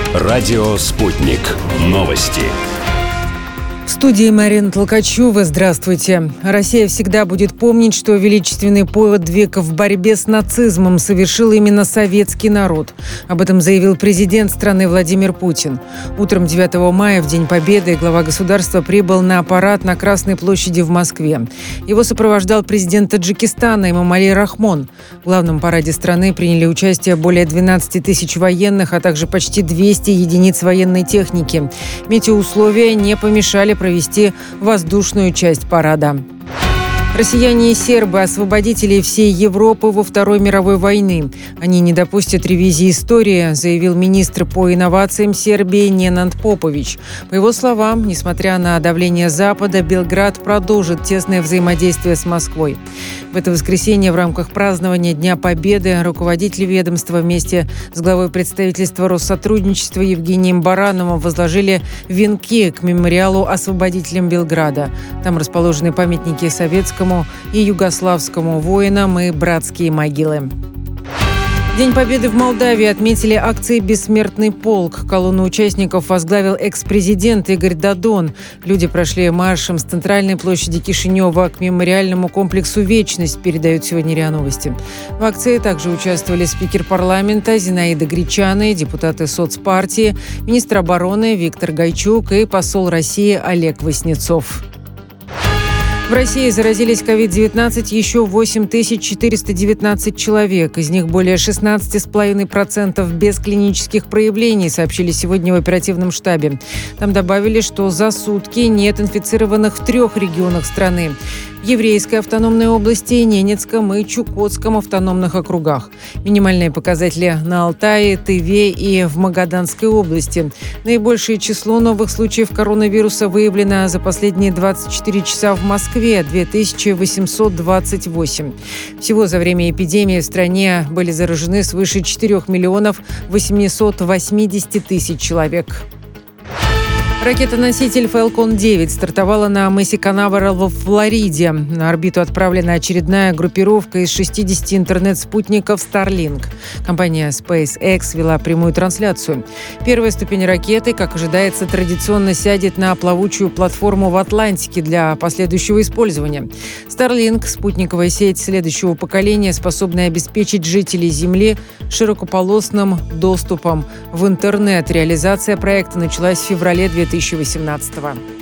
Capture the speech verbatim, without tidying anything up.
Радио «Спутник». Новости. В студии Марина Толкачева. Здравствуйте. Россия всегда будет помнить, что величественный подвиг в борьбе с нацизмом совершил именно советский народ. Об этом заявил президент страны Владимир Путин. Утром девятого мая, в День Победы, глава государства прибыл на парад на Красной площади в Москве. Его сопровождал президент Таджикистана Эмомали Рахмон. В главном параде страны приняли участие более двенадцати тысяч военных, а также почти двести единиц военной техники. Метеоусловия не помешали провести воздушную часть парада. Россияне и сербы – освободители всей Европы во Второй мировой войны. Они не допустят ревизии истории, заявил министр по инновациям Сербии Ненад Попович. По его словам, несмотря на давление Запада, Белград продолжит тесное взаимодействие с Москвой. В это воскресенье в рамках празднования Дня Победы руководители ведомства вместе с главой представительства Россотрудничества Евгением Барановым возложили венки к мемориалу освободителям Белграда. Там расположены памятники советскому и югославскому воинам и братские могилы. День Победы в Молдавии отметили акцией «Бессмертный полк». Колонну участников возглавил экс-президент Игорь Додон. Люди прошли маршем с центральной площади Кишинева к мемориальному комплексу «Вечность», передают сегодня РИА Новости. В акции также участвовали спикер парламента Зинаида Гречаны, депутаты соцпартии, министр обороны Виктор Гайчук и посол России Олег Васнецов. В России заразились ковид девятнадцать еще восемь тысяч четыреста девятнадцать человек. Из них более шестнадцать целых пять десятых процента без клинических проявлений, сообщили сегодня в оперативном штабе. Там добавили, что за сутки нет инфицированных в трех регионах страны. В Еврейской автономной области, Ненецком и Чукотском автономных округах. Минимальные показатели на Алтае, Тыве и в Магаданской области. Наибольшее число новых случаев коронавируса выявлено за последние двадцать четыре часа в Москве – две тысячи восемьсот двадцать восемь. Всего за время эпидемии в стране были заражены свыше четырёх миллионов восемьсот восемьдесят тысяч человек. Ракета-носитель «Фалкон девять» стартовала на мысе Канаверал во Флориде. На орбиту отправлена очередная группировка из шестидесяти интернет-спутников Starlink. Компания SpaceX вела прямую трансляцию. Первая ступень ракеты, как ожидается, традиционно сядет на плавучую платформу в Атлантике для последующего использования. Starlink – спутниковая сеть следующего поколения, способная обеспечить жителей Земли широкополосным доступом в интернет. Реализация проекта началась в феврале две тысячи восемнадцатого.